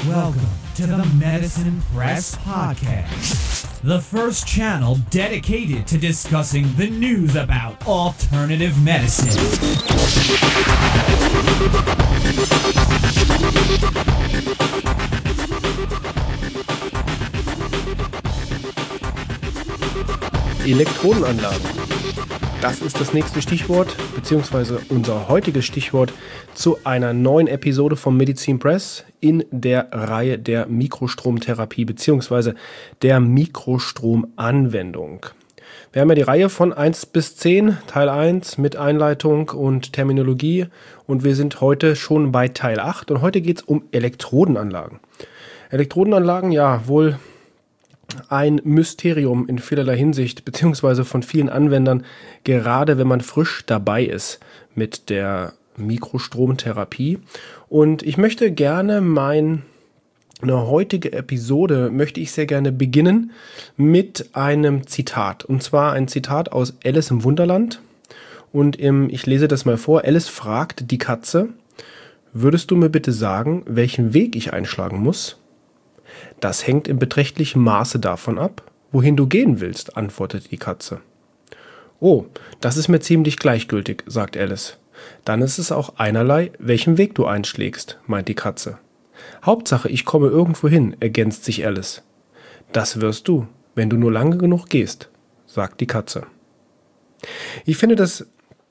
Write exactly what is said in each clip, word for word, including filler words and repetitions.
Welcome to the Medicine Press Podcast, the first channel dedicated to discussing the news about alternative medicine. Elektrodenanlagen. Das ist das nächste Stichwort, beziehungsweise unser heutiges Stichwort zu einer neuen Episode vom Medicine Press in der Reihe der Mikrostromtherapie, beziehungsweise der Mikrostromanwendung. Wir haben ja die Reihe von eins bis zehn, Teil eins mit Einleitung und Terminologie, und wir sind heute schon bei Teil acht, und heute geht es um Elektrodenanlagen. Elektrodenanlagen, ja, wohl ein Mysterium in vielerlei Hinsicht, beziehungsweise von vielen Anwendern, gerade wenn man frisch dabei ist mit der Mikrostromtherapie. Und ich möchte gerne meine heutige Episode, möchte ich sehr gerne beginnen mit einem Zitat. Und zwar ein Zitat aus Alice im Wunderland. Und im, ich lese das mal vor. Alice fragt die Katze: Würdest du mir bitte sagen, welchen Weg ich einschlagen muss? Das hängt in beträchtlichem Maße davon ab, wohin du gehen willst, antwortet die Katze. Oh, das ist mir ziemlich gleichgültig, sagt Alice. Dann ist es auch einerlei, welchen Weg du einschlägst, meint die Katze. Hauptsache, ich komme irgendwo hin, ergänzt sich Alice. Das wirst du, wenn du nur lange genug gehst, sagt die Katze. Ich finde das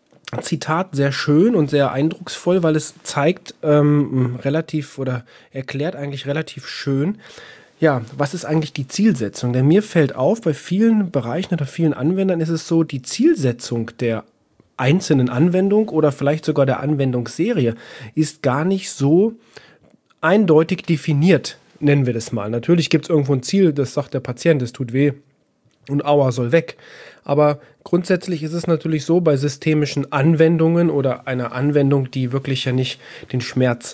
Zitat sehr schön und sehr eindrucksvoll, weil es zeigt ähm, relativ oder erklärt eigentlich relativ schön, ja, was ist eigentlich die Zielsetzung? Denn mir fällt auf, bei vielen Bereichen oder vielen Anwendern ist es so, die Zielsetzung der einzelnen Anwendung oder vielleicht sogar der Anwendungsserie ist gar nicht so eindeutig definiert, nennen wir das mal. Natürlich gibt es irgendwo ein Ziel, das sagt der Patient, es tut weh und aua, soll weg. Aber grundsätzlich ist es natürlich so, bei systemischen Anwendungen oder einer Anwendung, die wirklich ja nicht den Schmerz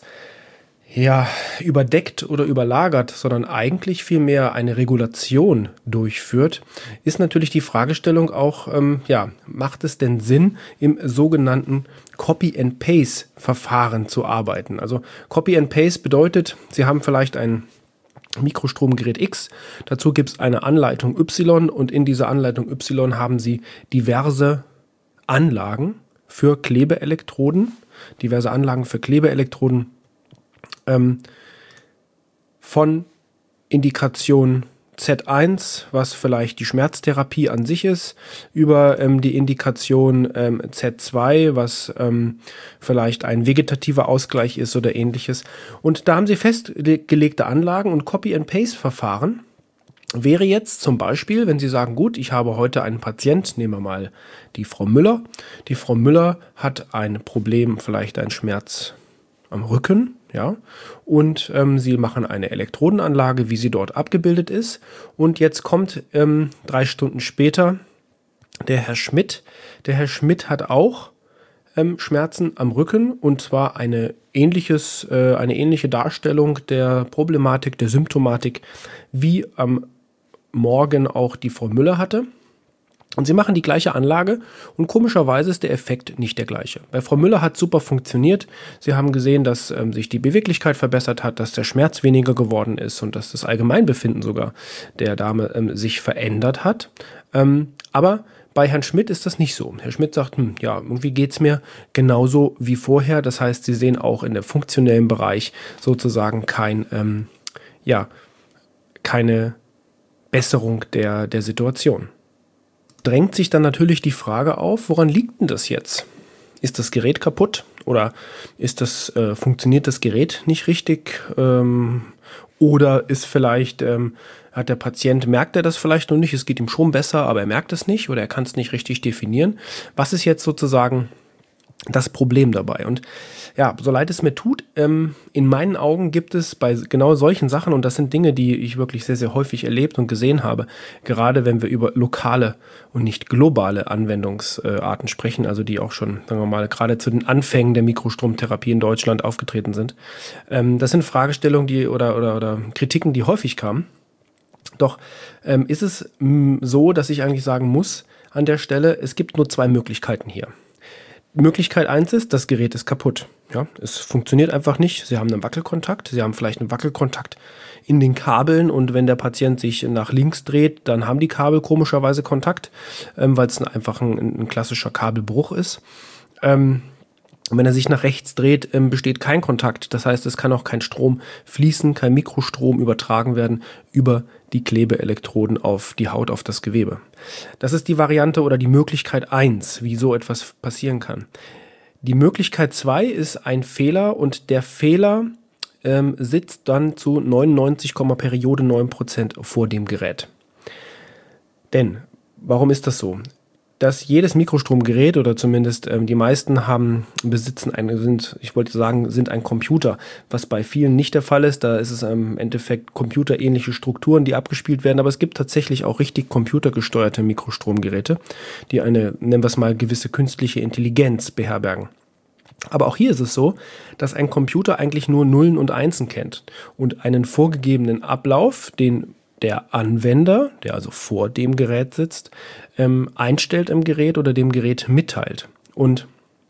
ja, überdeckt oder überlagert, sondern eigentlich vielmehr eine Regulation durchführt, ist natürlich die Fragestellung auch, ähm, ja, macht es denn Sinn, im sogenannten Copy-and-Paste-Verfahren zu arbeiten? Also Copy-and-Paste bedeutet, Sie haben vielleicht ein Mikrostromgerät X, dazu gibt es eine Anleitung Y, und in dieser Anleitung Y haben Sie diverse Anlagen für Klebeelektroden, diverse Anlagen für Klebeelektroden ähm, von Indikation Z eins, was vielleicht die Schmerztherapie an sich ist, über ähm, die Indikation ähm, Z zwei, was ähm, vielleicht ein vegetativer Ausgleich ist oder ähnliches. Und da haben Sie festgelegte Anlagen, und Copy-and-Paste-Verfahren wäre jetzt zum Beispiel, wenn Sie sagen, gut, ich habe heute einen Patient, nehmen wir mal die Frau Müller. Die Frau Müller hat ein Problem, vielleicht einen Schmerz am Rücken, ja, und ähm, Sie machen eine Elektrodenanlage, wie sie dort abgebildet ist. Und jetzt kommt ähm, drei Stunden später der Herr Schmidt. Der Herr Schmidt hat auch ähm, Schmerzen am Rücken, und zwar eine, ähnliches, äh, eine ähnliche Darstellung der Problematik, der Symptomatik, wie am Morgen auch die Frau Müller hatte. Und Sie machen die gleiche Anlage, und komischerweise ist der Effekt nicht der gleiche. Bei Frau Müller hat super funktioniert. Sie haben gesehen, dass ähm, sich die Beweglichkeit verbessert hat, dass der Schmerz weniger geworden ist und dass das Allgemeinbefinden sogar der Dame ähm, sich verändert hat. Ähm, aber bei Herrn Schmidt ist das nicht so. Herr Schmidt sagt, hm, ja, irgendwie geht's mir genauso wie vorher. Das heißt, Sie sehen auch in der funktionellen Bereich sozusagen kein, ähm, ja, keine Besserung der, der Situation. Drängt sich dann natürlich die Frage auf, woran liegt denn das jetzt? Ist das Gerät kaputt oder ist das, äh, funktioniert das Gerät nicht richtig? Ähm, oder ist vielleicht, ähm, hat der Patient, merkt er das vielleicht noch nicht, es geht ihm schon besser, aber er merkt es nicht oder er kann es nicht richtig definieren. Was ist jetzt sozusagen das Problem dabei? Und ja, so leid es mir tut, ähm, in meinen Augen gibt es bei genau solchen Sachen, und das sind Dinge, die ich wirklich sehr, sehr häufig erlebt und gesehen habe, gerade wenn wir über lokale und nicht globale Anwendungsarten sprechen, also die auch schon, sagen wir mal, gerade zu den Anfängen der Mikrostromtherapie in Deutschland aufgetreten sind. Ähm, das sind Fragestellungen, die oder, oder, oder Kritiken, die häufig kamen. Doch ähm, ist es mh, so, dass ich eigentlich sagen muss an der Stelle, es gibt nur zwei Möglichkeiten hier. Möglichkeit eins ist, das Gerät ist kaputt. Ja, es funktioniert einfach nicht. Sie haben einen Wackelkontakt. Sie haben vielleicht einen Wackelkontakt in den Kabeln und wenn der Patient sich nach links dreht, dann haben die Kabel komischerweise Kontakt, ähm, weil es einfach ein, ein klassischer Kabelbruch ist. Ähm, und wenn er sich nach rechts dreht, ähm, besteht kein Kontakt. Das heißt, es kann auch kein Strom fließen, kein Mikrostrom übertragen werden über die Klebeelektroden auf die Haut, auf das Gewebe. Das ist die Variante oder die Möglichkeit eins, wie so etwas passieren kann. Die Möglichkeit zwei ist ein Fehler und der Fehler ähm, sitzt dann zu neunundneunzig, Periode neun Prozent vor dem Gerät. Denn, warum ist das so? Dass jedes Mikrostromgerät oder zumindest ähm, die meisten haben, besitzen ein, sind, ich wollte sagen, sind ein Computer, was bei vielen nicht der Fall ist. Da ist es im Endeffekt computerähnliche Strukturen, die abgespielt werden, aber es gibt tatsächlich auch richtig computergesteuerte Mikrostromgeräte, die eine, nennen wir es mal, gewisse künstliche Intelligenz beherbergen. Aber auch hier ist es so, dass ein Computer eigentlich nur Nullen und Einsen kennt und einen vorgegebenen Ablauf, den der Anwender, der also vor dem Gerät sitzt, ähm, einstellt im Gerät oder dem Gerät mitteilt. Und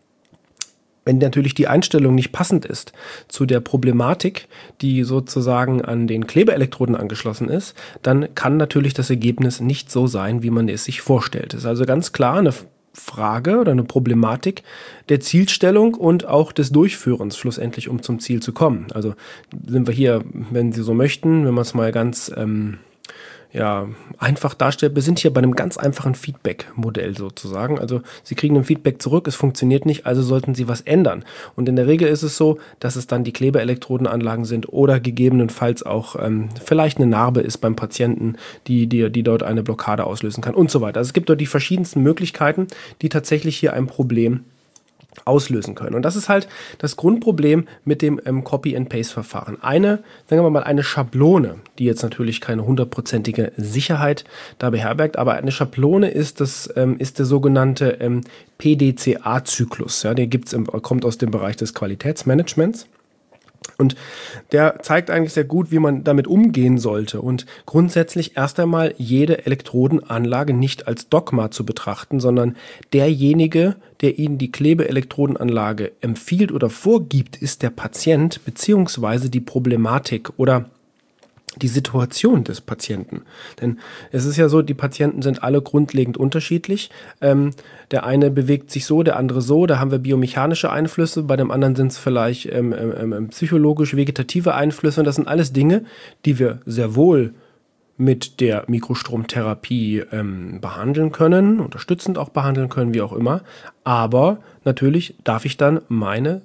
wenn natürlich die Einstellung nicht passend ist zu der Problematik, die sozusagen an den Klebeelektroden angeschlossen ist, dann kann natürlich das Ergebnis nicht so sein, wie man es sich vorstellt. Es ist also ganz klar eine Frage oder eine Problematik der Zielstellung und auch des Durchführens schlussendlich, um zum Ziel zu kommen. Also sind wir hier, wenn Sie so möchten, wenn man es mal ganz ähm, ja, einfach darstellt, wir sind hier bei einem ganz einfachen Feedback-Modell sozusagen. Also Sie kriegen ein Feedback zurück, es funktioniert nicht, also sollten Sie was ändern. Und in der Regel ist es so, dass es dann die Klebeelektrodenanlagen sind oder gegebenenfalls auch ähm, vielleicht eine Narbe ist beim Patienten, die, die, die dort eine Blockade auslösen kann und so weiter. Also es gibt dort die verschiedensten Möglichkeiten, die tatsächlich hier ein Problem auslösen können. Und das ist halt das Grundproblem mit dem ähm, Copy-and-Paste-Verfahren. Eine, sagen wir mal, eine Schablone, die jetzt natürlich keine hundertprozentige Sicherheit da beherbergt, aber eine Schablone ist, das, ähm, ist der sogenannte ähm, P D C A-Zyklus. Ja, der gibt's im, kommt aus dem Bereich des Qualitätsmanagements. Und der zeigt eigentlich sehr gut, wie man damit umgehen sollte und grundsätzlich erst einmal jede Elektrodenanlage nicht als Dogma zu betrachten, sondern derjenige, der Ihnen die Klebeelektrodenanlage empfiehlt oder vorgibt, ist der Patient bzw. die Problematik oder die Situation des Patienten. Denn es ist ja so, die Patienten sind alle grundlegend unterschiedlich. Ähm, der eine bewegt sich so, der andere so. Da haben wir biomechanische Einflüsse. Bei dem anderen sind es vielleicht ähm, ähm, psychologisch-vegetative Einflüsse. Und das sind alles Dinge, die wir sehr wohl mit der Mikrostromtherapie ähm, behandeln können, unterstützend auch behandeln können, wie auch immer. Aber natürlich darf ich dann meine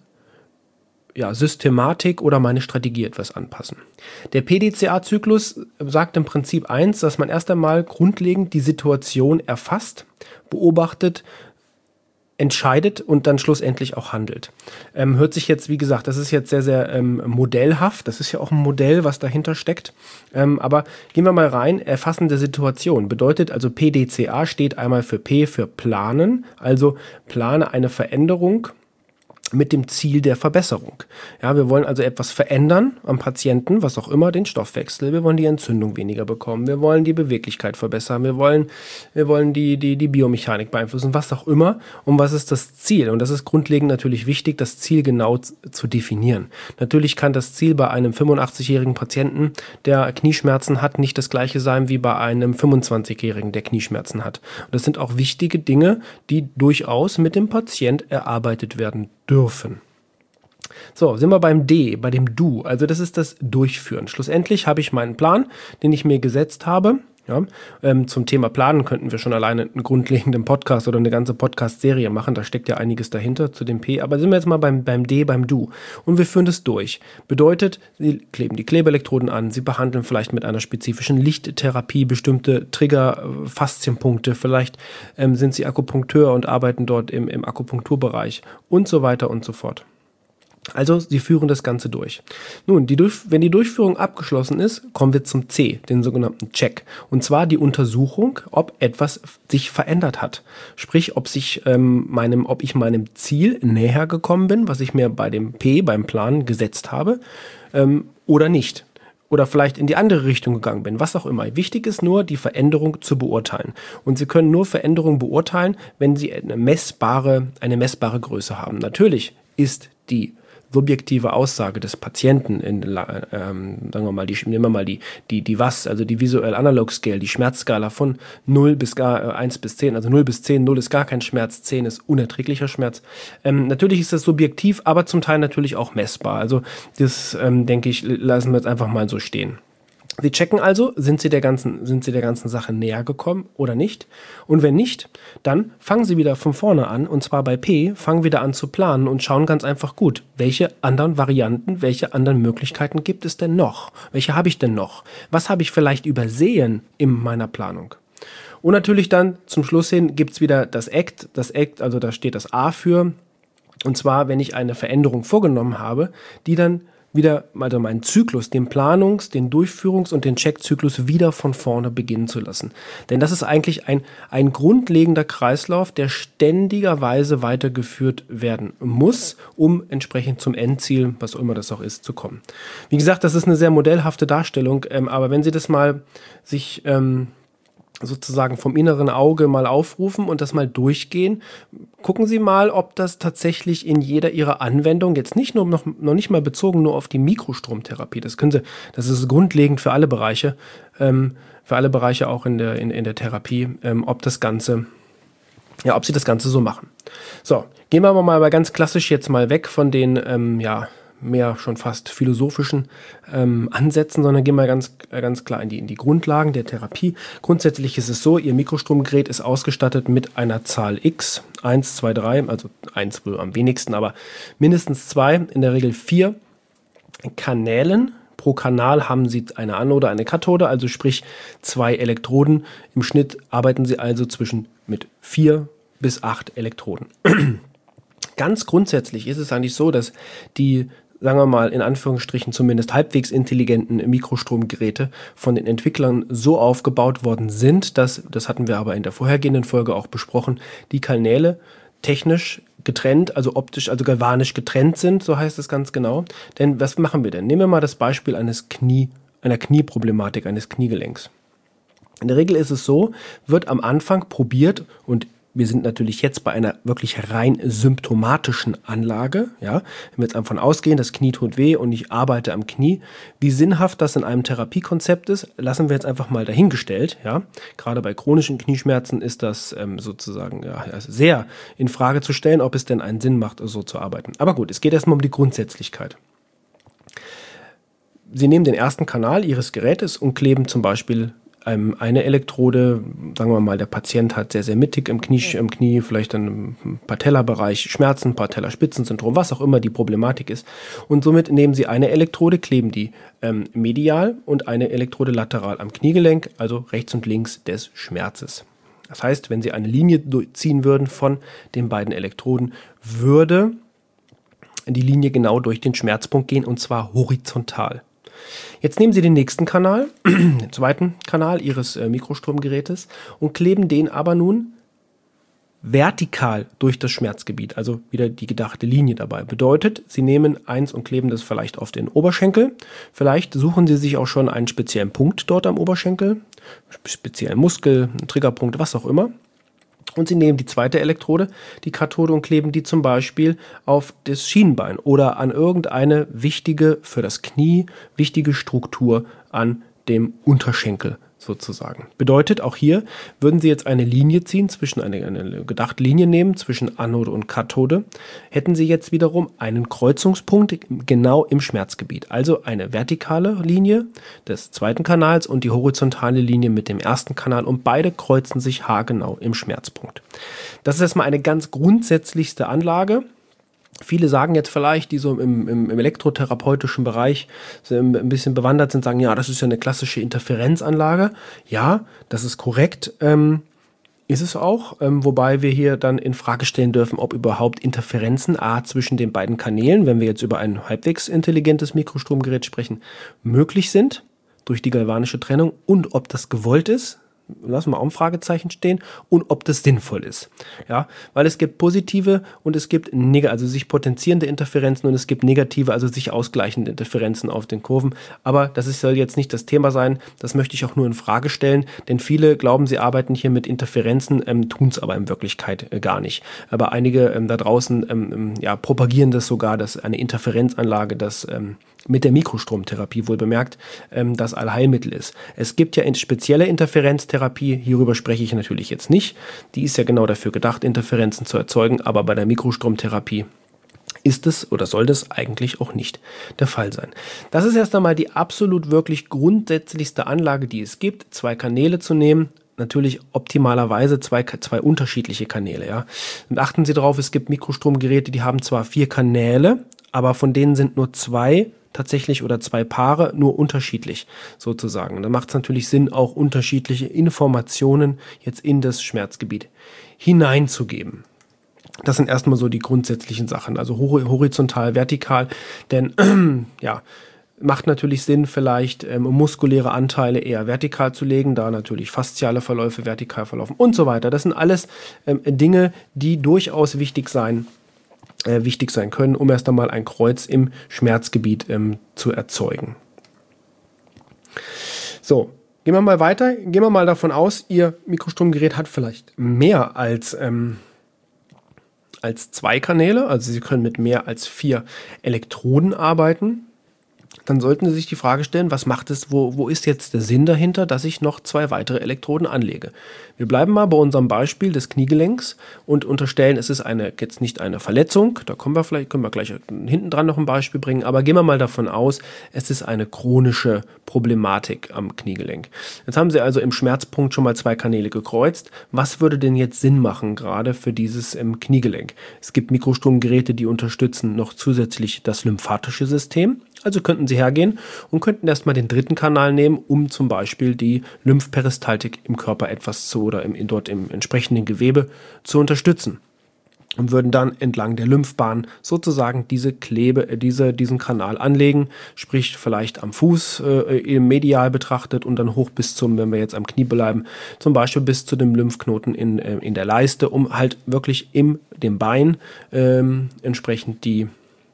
Ja, Systematik oder meine Strategie etwas anpassen. Der P D C A-Zyklus sagt im Prinzip eins, dass man erst einmal grundlegend die Situation erfasst, beobachtet, entscheidet und dann schlussendlich auch handelt. Ähm, hört sich jetzt, wie gesagt, das ist jetzt sehr, sehr ähm, modellhaft. Das ist ja auch ein Modell, was dahinter steckt. Ähm, aber gehen wir mal rein. Erfassende Situation bedeutet also, P D C A steht einmal für P für Planen, also plane eine Veränderung mit dem Ziel der Verbesserung. Ja, wir wollen also etwas verändern am Patienten, was auch immer, den Stoffwechsel. Wir wollen die Entzündung weniger bekommen. Wir wollen die Beweglichkeit verbessern. Wir wollen, wir wollen die, die, die Biomechanik beeinflussen, was auch immer. Und was ist das Ziel? Und das ist grundlegend natürlich wichtig, das Ziel genau zu, zu definieren. Natürlich kann das Ziel bei einem fünfundachtzigjährigen Patienten, der Knieschmerzen hat, nicht das gleiche sein wie bei einem fünfundzwanzigjährigen, der Knieschmerzen hat. Und das sind auch wichtige Dinge, die durchaus mit dem Patient erarbeitet werden dürfen. So, sind wir beim D, bei dem Do. Also das ist das Durchführen. Schlussendlich habe ich meinen Plan, den ich mir gesetzt habe. Ja, ähm, zum Thema Planen könnten wir schon alleine einen grundlegenden Podcast oder eine ganze Podcast-Serie machen. Da steckt ja einiges dahinter zu dem P. Aber sind wir jetzt mal beim, beim D, beim Do. Und wir führen das durch. Bedeutet, Sie kleben die Klebeelektroden an. Sie behandeln vielleicht mit einer spezifischen Lichttherapie bestimmte Trigger-Faszienpunkte. Vielleicht ähm, sind Sie Akupunkteur und arbeiten dort im, im Akupunkturbereich und so weiter und so fort. Also, Sie führen das Ganze durch. Nun, die durch, wenn die Durchführung abgeschlossen ist, kommen wir zum C, den sogenannten Check. Und zwar die Untersuchung, ob etwas sich verändert hat. Sprich, ob sich ähm, meinem, ob ich meinem Ziel näher gekommen bin, was ich mir bei dem P, beim Plan gesetzt habe, ähm, oder nicht. oder vielleicht in die andere Richtung gegangen bin, was auch immer. Wichtig ist nur, die Veränderung zu beurteilen. Und Sie können nur Veränderungen beurteilen, wenn Sie eine messbare, eine messbare Größe haben. Natürlich ist die subjektive Aussage des Patienten, in, ähm, sagen wir mal, die, nehmen wir mal die, die, die W A S, also die Visual Analog Scale, die Schmerzskala von null bis gar, äh, eins bis zehn, also null bis zehn, null ist gar kein Schmerz, zehn ist unerträglicher Schmerz. Ähm, natürlich ist das subjektiv, aber zum Teil natürlich auch messbar. Also das, ähm, denke ich, lassen wir jetzt einfach mal so stehen. Sie checken also, sind Sie der ganzen, sind Sie der ganzen Sache näher gekommen oder nicht? Und wenn nicht, dann fangen Sie wieder von vorne an, und zwar bei P, fangen wieder an zu planen und schauen ganz einfach gut, welche anderen Varianten, welche anderen Möglichkeiten gibt es denn noch? Welche habe ich denn noch? Was habe ich vielleicht übersehen in meiner Planung? Und natürlich dann zum Schluss hin gibt es wieder das Act, das Act, also da steht das A für, und zwar, wenn ich eine Veränderung vorgenommen habe, die dann wieder, also meinen Zyklus, den Planungs-, den Durchführungs- und den Checkzyklus wieder von vorne beginnen zu lassen. Denn das ist eigentlich ein, ein grundlegender Kreislauf, der ständigerweise weitergeführt werden muss, um entsprechend zum Endziel, was auch immer das auch ist, zu kommen. Wie gesagt, das ist eine sehr modellhafte Darstellung, ähm, aber wenn Sie das mal sich ähm, sozusagen vom inneren Auge mal aufrufen und das mal durchgehen. Gucken Sie mal, ob das tatsächlich in jeder Ihrer Anwendungen, jetzt nicht nur noch, noch nicht mal bezogen nur auf die Mikrostromtherapie, das können Sie, das ist grundlegend für alle Bereiche, ähm, für alle Bereiche auch in der, in, in der Therapie, ähm, ob das Ganze, ja, ob Sie das Ganze so machen. So, gehen wir aber mal ganz klassisch jetzt mal weg von den, ähm, ja, mehr schon fast philosophischen ähm, Ansätzen, sondern gehen wir ganz, äh, ganz klar in die, in die Grundlagen der Therapie. Grundsätzlich ist es so, Ihr Mikrostromgerät ist ausgestattet mit einer Zahl X, eins, zwei, drei, also eins wohl am wenigsten, aber mindestens zwei, in der Regel vier Kanälen. Pro Kanal haben Sie eine Anode, eine Kathode, also sprich zwei Elektroden. Im Schnitt arbeiten Sie also zwischen mit vier bis acht Elektroden. Ganz grundsätzlich ist es eigentlich so, dass die, sagen wir mal, in Anführungsstrichen zumindest halbwegs intelligenten Mikrostromgeräte von den Entwicklern so aufgebaut worden sind, dass, das hatten wir aber in der vorhergehenden Folge auch besprochen, die Kanäle technisch getrennt, also optisch, also galvanisch getrennt sind, so heißt es ganz genau. Denn was machen wir denn? Nehmen wir mal das Beispiel eines Knie, einer Knieproblematik, eines Kniegelenks. In der Regel ist es so, wird am Anfang probiert, und wir sind natürlich jetzt bei einer wirklich rein symptomatischen Anlage. Ja? Wenn wir jetzt davon ausgehen, das Knie tut weh und ich arbeite am Knie, wie sinnhaft das in einem Therapiekonzept ist, lassen wir jetzt einfach mal dahingestellt. Ja? Gerade bei chronischen Knieschmerzen ist das ähm, sozusagen ja, sehr in Frage zu stellen, ob es denn einen Sinn macht, so zu arbeiten. Aber gut, es geht erstmal um die Grundsätzlichkeit. Sie nehmen den ersten Kanal Ihres Gerätes und kleben zum Beispiel eine Elektrode, sagen wir mal, der Patient hat sehr, sehr mittig im Knie, im Knie vielleicht dann im Patellabereich Schmerzen, Patellaspitzensyndrom, was auch immer die Problematik ist. Und somit nehmen Sie eine Elektrode, kleben die ähm, medial und eine Elektrode lateral am Kniegelenk, also rechts und links des Schmerzes. Das heißt, wenn Sie eine Linie ziehen würden von den beiden Elektroden, würde die Linie genau durch den Schmerzpunkt gehen, und zwar horizontal. Jetzt nehmen Sie den nächsten Kanal, den zweiten Kanal Ihres äh, Mikrostromgerätes, und kleben den aber nun vertikal durch das Schmerzgebiet, also wieder die gedachte Linie dabei. Bedeutet, Sie nehmen eins und kleben das vielleicht auf den Oberschenkel. Vielleicht suchen Sie sich auch schon einen speziellen Punkt dort am Oberschenkel, speziellen Muskel, einen Triggerpunkt, was auch immer. Und Sie nehmen die zweite Elektrode, die Kathode, und kleben die zum Beispiel auf das Schienbein oder an irgendeine wichtige, für das Knie wichtige Struktur an dem Unterschenkel sozusagen. Bedeutet, auch hier würden Sie jetzt eine Linie ziehen, zwischen eine, eine gedachte Linie nehmen zwischen Anode und Kathode, hätten Sie jetzt wiederum einen Kreuzungspunkt genau im Schmerzgebiet. Also eine vertikale Linie des zweiten Kanals und die horizontale Linie mit dem ersten Kanal, und beide kreuzen sich haargenau im Schmerzpunkt. Das ist erstmal eine ganz grundsätzlichste Anlage. Viele sagen jetzt vielleicht, die so im, im, im elektrotherapeutischen Bereich so ein bisschen bewandert sind, sagen, ja, das ist ja eine klassische Interferenzanlage. Ja, das ist korrekt, ähm, ist es auch. Ähm, wobei wir hier dann in Frage stellen dürfen, ob überhaupt Interferenzen A zwischen den beiden Kanälen, wenn wir jetzt über ein halbwegs intelligentes Mikrostromgerät sprechen, möglich sind durch die galvanische Trennung, und ob das gewollt ist. lassen wir auch ein Fragezeichen stehen, und ob das sinnvoll ist. Ja, weil es gibt positive und es gibt negative, also sich potenzierende Interferenzen, und es gibt negative, also sich ausgleichende Interferenzen auf den Kurven. Aber das ist, soll jetzt nicht das Thema sein, das möchte ich auch nur in Frage stellen, denn viele glauben, sie arbeiten hier mit Interferenzen, ähm, tun es aber in Wirklichkeit äh, gar nicht. Aber einige ähm, da draußen ähm, ja, propagieren das sogar, dass eine Interferenzanlage, das ähm, mit der Mikrostromtherapie wohl bemerkt, ähm, das Allheilmittel ist. Es gibt ja spezielle Interferenztherapie, hierüber spreche ich natürlich jetzt nicht. Die ist ja genau dafür gedacht, Interferenzen zu erzeugen, aber bei der Mikrostromtherapie ist es oder soll das eigentlich auch nicht der Fall sein. Das ist erst einmal die absolut wirklich grundsätzlichste Anlage, die es gibt, zwei Kanäle zu nehmen. Natürlich optimalerweise zwei, zwei unterschiedliche Kanäle. Ja. Und achten Sie darauf, es gibt Mikrostromgeräte, die haben zwar vier Kanäle, aber von denen sind nur zwei tatsächlich oder zwei Paare nur unterschiedlich sozusagen. Und da macht es natürlich Sinn, auch unterschiedliche Informationen jetzt in das Schmerzgebiet hineinzugeben. Das sind erstmal so die grundsätzlichen Sachen, also horizontal, vertikal, denn ja, macht natürlich Sinn, vielleicht ähm, muskuläre Anteile eher vertikal zu legen, da natürlich fasziale Verläufe vertikal verlaufen und so weiter. Das sind alles ähm, Dinge, die durchaus wichtig sein Äh, wichtig sein können, um erst einmal ein Kreuz im Schmerzgebiet ähm, zu erzeugen. So, gehen wir mal weiter. Gehen wir mal davon aus, Ihr Mikrostromgerät hat vielleicht mehr als, ähm, als zwei Kanäle, also Sie können mit mehr als vier Elektroden arbeiten. Dann sollten Sie sich die Frage stellen, was macht es, wo, wo ist jetzt der Sinn dahinter, dass ich noch zwei weitere Elektroden anlege? Wir bleiben mal bei unserem Beispiel des Kniegelenks und unterstellen, es ist eine, jetzt nicht eine Verletzung, da kommen wir vielleicht, können wir gleich hinten dran noch ein Beispiel bringen, aber gehen wir mal davon aus, es ist eine chronische Problematik am Kniegelenk. Jetzt haben Sie also im Schmerzpunkt schon mal zwei Kanäle gekreuzt. Was würde denn jetzt Sinn machen, gerade für dieses ähm, Kniegelenk? Es gibt Mikrostromgeräte, die unterstützen noch zusätzlich das lymphatische System. Also könnten Sie hergehen und könnten erstmal den dritten Kanal nehmen, um zum Beispiel die Lymphperistaltik im Körper etwas zu oder im, dort im entsprechenden Gewebe zu unterstützen. Und würden dann entlang der Lymphbahn sozusagen diese Klebe, diese, diesen Kanal anlegen, sprich vielleicht am Fuß äh, medial betrachtet und dann hoch bis zum, wenn wir jetzt am Knie bleiben, zum Beispiel bis zu dem Lymphknoten in, äh, in der Leiste, um halt wirklich im dem Bein ähm, entsprechend die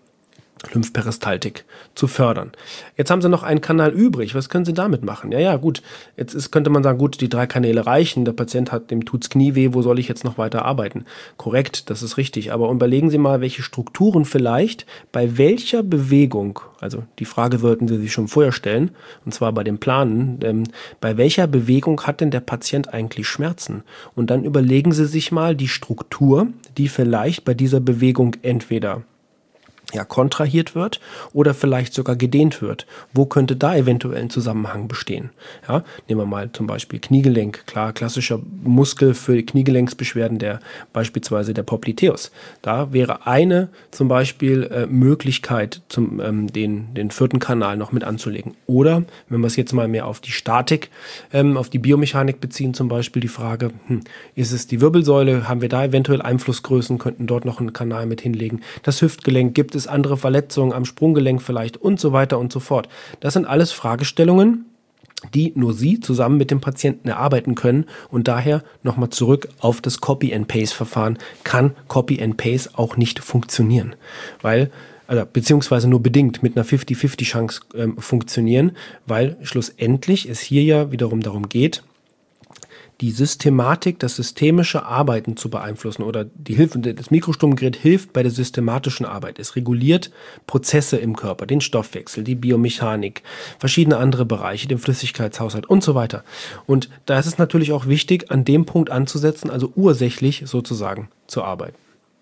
Lymphperistaltik zu fördern. Jetzt haben Sie noch einen Kanal übrig. Was können Sie damit machen? Ja, ja, gut. Jetzt ist, könnte man sagen, gut, die drei Kanäle reichen. Der Patient hat, dem tut's Knie weh. Wo soll ich jetzt noch weiter arbeiten? Korrekt, das ist richtig. Aber überlegen Sie mal, welche Strukturen vielleicht bei welcher Bewegung, also die Frage sollten Sie sich schon vorher stellen, und zwar bei dem Planen, ähm, bei welcher Bewegung hat denn der Patient eigentlich Schmerzen? Und dann überlegen Sie sich mal die Struktur, die vielleicht bei dieser Bewegung entweder ja, kontrahiert wird oder vielleicht sogar gedehnt wird. Wo könnte da eventuell ein Zusammenhang bestehen? Ja, nehmen wir mal zum Beispiel Kniegelenk. Klar, klassischer Muskel für Kniegelenksbeschwerden, der beispielsweise der Popliteus. Da wäre eine zum Beispiel äh, Möglichkeit, zum, ähm, den, den vierten Kanal noch mit anzulegen. Oder, wenn wir es jetzt mal mehr auf die Statik, ähm, auf die Biomechanik beziehen, zum Beispiel die Frage, hm, ist es die Wirbelsäule? Haben wir da eventuell Einflussgrößen? Könnten dort noch einen Kanal mit hinlegen? Das Hüftgelenk, gibt es andere Verletzungen am Sprunggelenk vielleicht und so weiter und so fort. Das sind alles Fragestellungen, die nur Sie zusammen mit dem Patienten erarbeiten können, und daher nochmal zurück auf das Copy-and-Paste-Verfahren kann Copy-and-Paste auch nicht funktionieren, weil also, beziehungsweise nur bedingt mit einer fünfzig fünfzig Chance ähm, funktionieren, weil schlussendlich es hier ja wiederum darum geht, die Systematik, das systemische Arbeiten zu beeinflussen, oder die Hilfe, das Mikrostromgerät hilft bei der systematischen Arbeit. Es reguliert Prozesse im Körper, den Stoffwechsel, die Biomechanik, verschiedene andere Bereiche, den Flüssigkeitshaushalt und so weiter. Und da ist es natürlich auch wichtig, an dem Punkt anzusetzen, also ursächlich sozusagen zu arbeiten.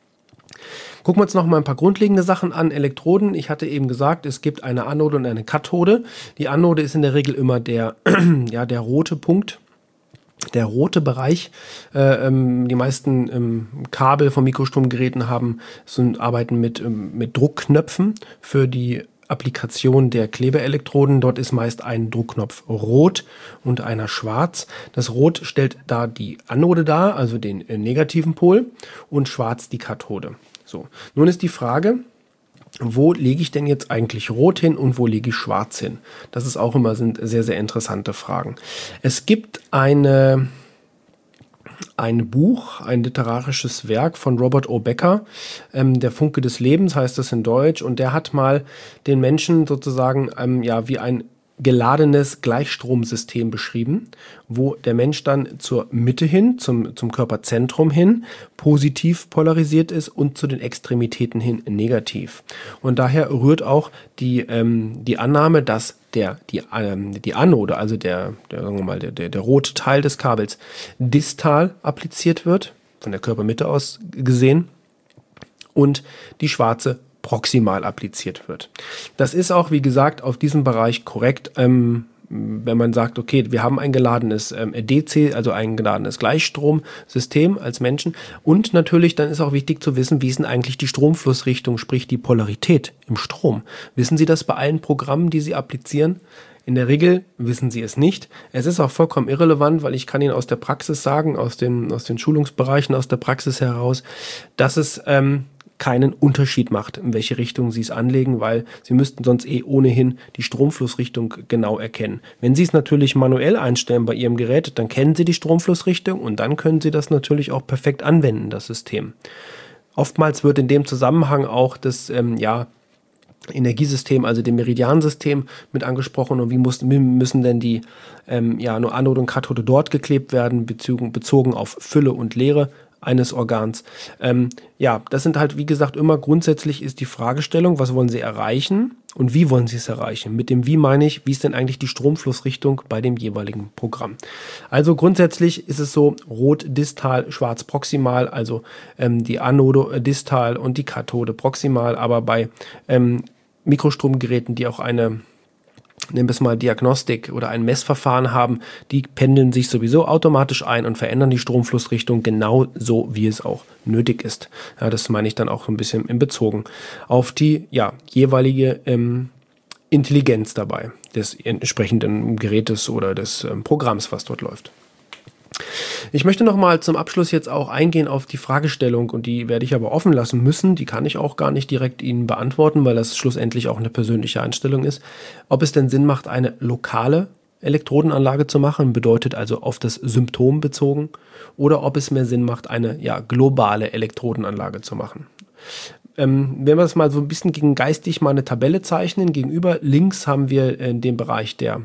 Gucken wir uns noch mal ein paar grundlegende Sachen an. Elektroden, ich hatte eben gesagt, es gibt eine Anode und eine Kathode. Die Anode ist in der Regel immer der, ja, der rote Punkt. Der rote Bereich, äh, ähm, die meisten ähm, Kabel von Mikrostromgeräten haben, sind, arbeiten mit, ähm, mit Druckknöpfen für die Applikation der Klebeelektroden. Dort ist meist ein Druckknopf rot und einer schwarz. Das Rot stellt da die Anode dar, also den äh, negativen Pol, und schwarz die Kathode. So, nun ist die Frage, wo lege ich denn jetzt eigentlich rot hin und wo lege ich schwarz hin? Das ist auch immer sind sehr, sehr interessante Fragen. Es gibt eine, ein Buch, ein literarisches Werk von Robert O. Becker, ähm, Der Funke des Lebens heißt das in Deutsch, und der hat mal den Menschen sozusagen ähm, ja, wie ein geladenes Gleichstromsystem beschrieben, wo der Mensch dann zur Mitte hin, zum, zum Körperzentrum hin, positiv polarisiert ist und zu den Extremitäten hin negativ. Und daher rührt auch die, ähm, die Annahme, dass der, die, ähm, die Anode, also der, der, sagen wir mal, der, der, der rote Teil des Kabels, distal appliziert wird, von der Körpermitte aus gesehen, und die schwarze proximal appliziert wird. Das ist auch, wie gesagt, auf diesem Bereich korrekt, ähm, wenn man sagt, okay, wir haben ein geladenes ähm, D C, also ein geladenes Gleichstromsystem als Menschen, und natürlich dann ist auch wichtig zu wissen, wie ist denn eigentlich die Stromflussrichtung, sprich die Polarität im Strom. Wissen Sie das bei allen Programmen, die Sie applizieren? In der Regel wissen Sie es nicht. Es ist auch vollkommen irrelevant, weil ich kann Ihnen aus der Praxis sagen, aus den, aus den Schulungsbereichen, aus der Praxis heraus, dass es ähm, keinen Unterschied macht, in welche Richtung Sie es anlegen, weil Sie müssten sonst eh ohnehin die Stromflussrichtung genau erkennen. Wenn Sie es natürlich manuell einstellen bei Ihrem Gerät, dann kennen Sie die Stromflussrichtung und dann können Sie das natürlich auch perfekt anwenden, das System. Oftmals wird in dem Zusammenhang auch das, ähm, ja, Energiesystem, also dem Meridiansystem mit angesprochen, und wie, muss, wie müssen denn die ähm, ja, nur Anode und Kathode dort geklebt werden, bezogen, bezogen auf Fülle und Leere eines Organs. Ähm, ja, das sind halt, wie gesagt, immer grundsätzlich ist die Fragestellung, was wollen Sie erreichen und wie wollen Sie es erreichen? Mit dem Wie meine ich, wie ist denn eigentlich die Stromflussrichtung bei dem jeweiligen Programm? Also grundsätzlich ist es so, rot distal, schwarz proximal, also ähm, die Anode distal und die Kathode proximal, aber bei ähm, Mikrostromgeräten, die auch eine, nehmen wir es mal Diagnostik oder ein Messverfahren haben, die pendeln sich sowieso automatisch ein und verändern die Stromflussrichtung genau so, wie es auch nötig ist. Ja, das meine ich dann auch ein bisschen in Bezogen auf die ja, jeweilige ähm, Intelligenz dabei des entsprechenden Gerätes oder des ähm, Programms, was dort läuft. Ich möchte noch mal zum Abschluss jetzt auch eingehen auf die Fragestellung, und die werde ich aber offen lassen müssen. Die kann ich auch gar nicht direkt Ihnen beantworten, weil das schlussendlich auch eine persönliche Einstellung ist. Ob es denn Sinn macht, eine lokale Elektrodenanlage zu machen, bedeutet also auf das Symptom bezogen, oder ob es mehr Sinn macht, eine ja, globale Elektrodenanlage zu machen. Ähm, wenn wir das mal so ein bisschen gegen geistig mal eine Tabelle zeichnen, gegenüber links haben wir in dem Bereich der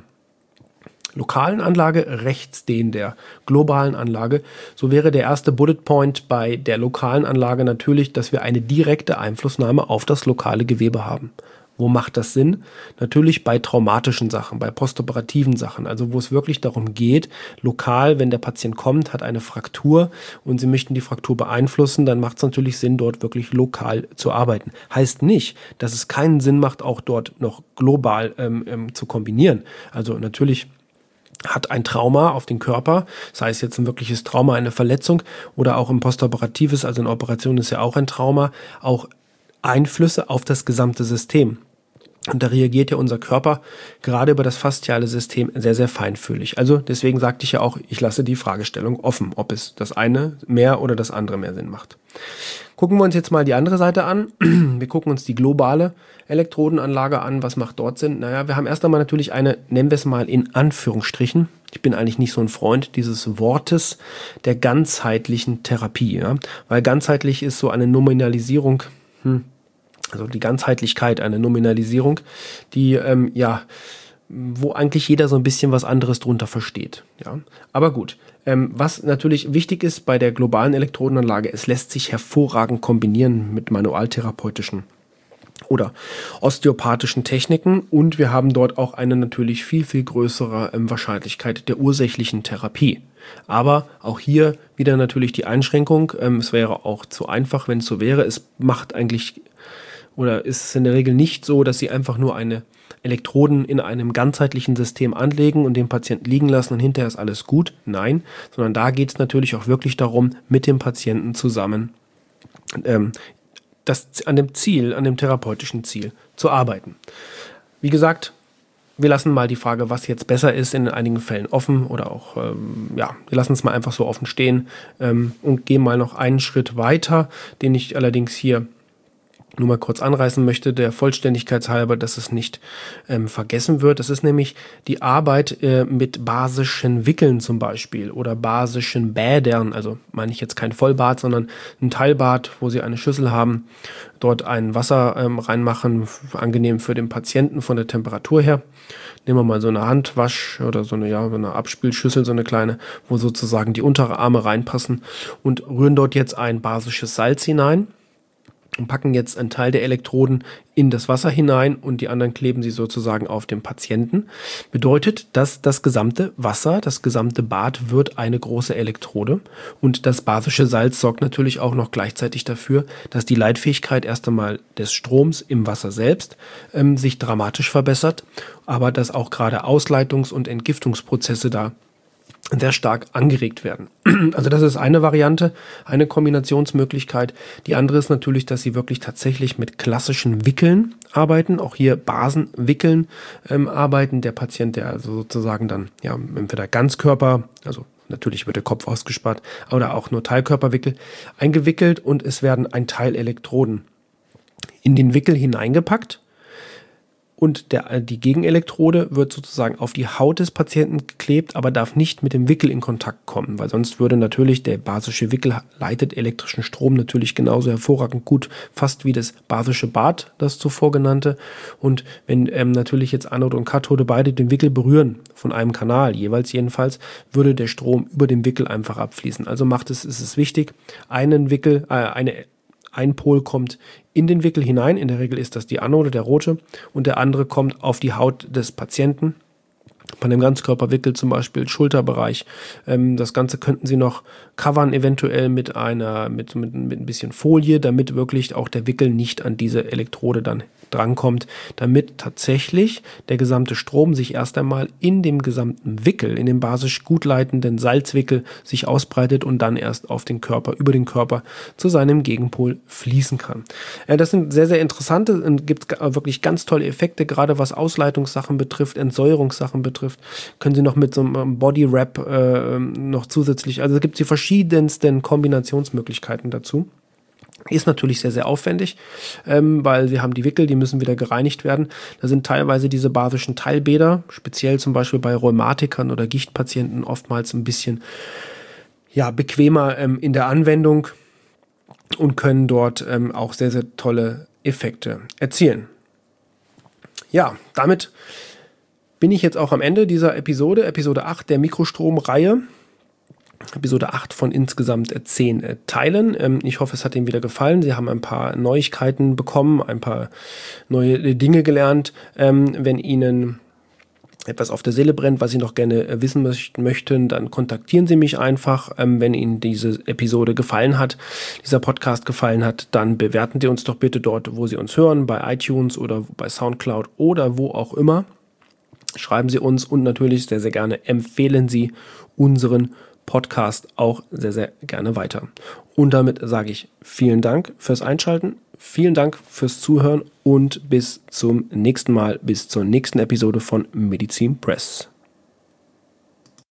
lokalen Anlage, rechts den der globalen Anlage. So wäre der erste Bullet Point bei der lokalen Anlage natürlich, dass wir eine direkte Einflussnahme auf das lokale Gewebe haben. Wo macht das Sinn? Natürlich bei traumatischen Sachen, bei postoperativen Sachen, also wo es wirklich darum geht, lokal, wenn der Patient kommt, hat eine Fraktur und Sie möchten die Fraktur beeinflussen, dann macht es natürlich Sinn, dort wirklich lokal zu arbeiten. Heißt nicht, dass es keinen Sinn macht, auch dort noch global ähm, ähm, zu kombinieren. Also natürlich hat ein Trauma auf den Körper, sei es jetzt ein wirkliches Trauma, eine Verletzung oder auch ein postoperatives, also eine Operation ist ja auch ein Trauma, auch Einflüsse auf das gesamte System. Und da reagiert ja unser Körper gerade über das fasziale System sehr, sehr feinfühlig. Also deswegen sagte ich ja auch, ich lasse die Fragestellung offen, ob es das eine mehr oder das andere mehr Sinn macht. Gucken wir uns jetzt mal die andere Seite an. Wir gucken uns die globale Elektrodenanlage an. Was macht dort Sinn? Naja, wir haben erst einmal natürlich eine, nennen wir es mal in Anführungsstrichen, ich bin eigentlich nicht so ein Freund dieses Wortes, der ganzheitlichen Therapie. Ja? Weil ganzheitlich ist so eine Nominalisierung, hm, also die Ganzheitlichkeit, eine Nominalisierung, die, ähm, ja, wo eigentlich jeder so ein bisschen was anderes drunter versteht. Ja? Aber gut, ähm, was natürlich wichtig ist bei der globalen Elektrodenanlage, es lässt sich hervorragend kombinieren mit manualtherapeutischen oder osteopathischen Techniken, und wir haben dort auch eine natürlich viel, viel größere ähm, Wahrscheinlichkeit der ursächlichen Therapie. Aber auch hier wieder natürlich die Einschränkung, ähm, es wäre auch zu einfach, wenn es so wäre. Es macht eigentlich oder ist es in der Regel nicht so, dass Sie einfach nur eine Elektroden in einem ganzheitlichen System anlegen und den Patienten liegen lassen und hinterher ist alles gut. Nein, sondern da geht es natürlich auch wirklich darum, mit dem Patienten zusammen ähm, das, an dem Ziel, an dem therapeutischen Ziel zu arbeiten. Wie gesagt, wir lassen mal die Frage, was jetzt besser ist, in einigen Fällen offen oder auch, ähm, ja, wir lassen es mal einfach so offen stehen ähm, und gehen mal noch einen Schritt weiter, den ich allerdings hier nur mal kurz anreißen möchte, der Vollständigkeit halber, dass es nicht ähm, vergessen wird. Das ist nämlich die Arbeit äh, mit basischen Wickeln zum Beispiel oder basischen Bädern. Also meine ich jetzt kein Vollbad, sondern ein Teilbad, wo Sie eine Schüssel haben, dort ein Wasser ähm, reinmachen, angenehm für den Patienten von der Temperatur her. Nehmen wir mal so eine Handwasch oder so eine, ja, so eine Abspülschüssel, so eine kleine, wo sozusagen die Unterarme reinpassen und rühren dort jetzt ein basisches Salz hinein. Und packen jetzt einen Teil der Elektroden in das Wasser hinein und die anderen kleben sie sozusagen auf dem Patienten. Bedeutet, dass das gesamte Wasser, das gesamte Bad wird eine große Elektrode und das basische Salz sorgt natürlich auch noch gleichzeitig dafür, dass die Leitfähigkeit erst einmal des Stroms im Wasser selbst ähm, sich dramatisch verbessert, aber dass auch gerade Ausleitungs- und Entgiftungsprozesse da sehr stark angeregt werden. Also das ist eine Variante, eine Kombinationsmöglichkeit. Die andere ist natürlich, dass sie wirklich tatsächlich mit klassischen Wickeln arbeiten, auch hier Basenwickeln ähm, arbeiten. Der Patient, der also sozusagen dann ja entweder Ganzkörper, also natürlich wird der Kopf ausgespart, oder auch nur Teilkörperwickel eingewickelt und es werden ein Teil Elektroden in den Wickel hineingepackt. Und der, die Gegenelektrode wird sozusagen auf die Haut des Patienten geklebt, aber darf nicht mit dem Wickel in Kontakt kommen, weil sonst würde natürlich der basische Wickel leitet elektrischen Strom natürlich genauso hervorragend gut, fast wie das basische Bad, das zuvor genannte. Und wenn ähm, natürlich jetzt Anode und Kathode beide den Wickel berühren, von einem Kanal jeweils jedenfalls, würde der Strom über den Wickel einfach abfließen. Also macht es, ist es wichtig, einen Wickel, äh, eine Ein Pol kommt in den Wickel hinein, in der Regel ist das die Anode, der rote, und der andere kommt auf die Haut des Patienten. Bei einem Ganzkörperwickel zum Beispiel Schulterbereich. Ähm, das Ganze könnten Sie noch covern, eventuell mit einer, mit, mit, mit ein bisschen Folie, damit wirklich auch der Wickel nicht an diese Elektrode dann drankommt, damit tatsächlich der gesamte Strom sich erst einmal in dem gesamten Wickel, in dem basisch gut leitenden Salzwickel sich ausbreitet und dann erst auf den Körper, über den Körper zu seinem Gegenpol fließen kann. Äh, das sind sehr, sehr interessante und gibt wirklich ganz tolle Effekte, gerade was Ausleitungssachen betrifft, Entsäuerungssachen betrifft, können Sie noch mit so einem Body Wrap äh, noch zusätzlich, also es gibt die verschiedensten Kombinationsmöglichkeiten dazu. Ist natürlich sehr, sehr aufwendig, ähm, weil wir haben die Wickel, die müssen wieder gereinigt werden. Da sind teilweise diese basischen Teilbäder, speziell zum Beispiel bei Rheumatikern oder Gichtpatienten, oftmals ein bisschen ja, bequemer ähm, in der Anwendung und können dort ähm, auch sehr, sehr tolle Effekte erzielen. Ja, damit bin ich jetzt auch am Ende dieser Episode, Episode acht der Mikrostromreihe. Episode acht von insgesamt zehn äh, Teilen. Ähm, ich hoffe, es hat Ihnen wieder gefallen. Sie haben ein paar Neuigkeiten bekommen, ein paar neue Dinge gelernt. Ähm, wenn Ihnen etwas auf der Seele brennt, was Sie noch gerne äh, wissen möchten, dann kontaktieren Sie mich einfach. Ähm, wenn Ihnen diese Episode gefallen hat, dieser Podcast gefallen hat, dann bewerten Sie uns doch bitte dort, wo Sie uns hören, bei iTunes oder bei Soundcloud oder wo auch immer. Schreiben Sie uns und natürlich sehr, sehr gerne empfehlen Sie unseren Podcast auch sehr, sehr gerne weiter. Und damit sage ich vielen Dank fürs Einschalten, vielen Dank fürs Zuhören und bis zum nächsten Mal, bis zur nächsten Episode von Medizin Press.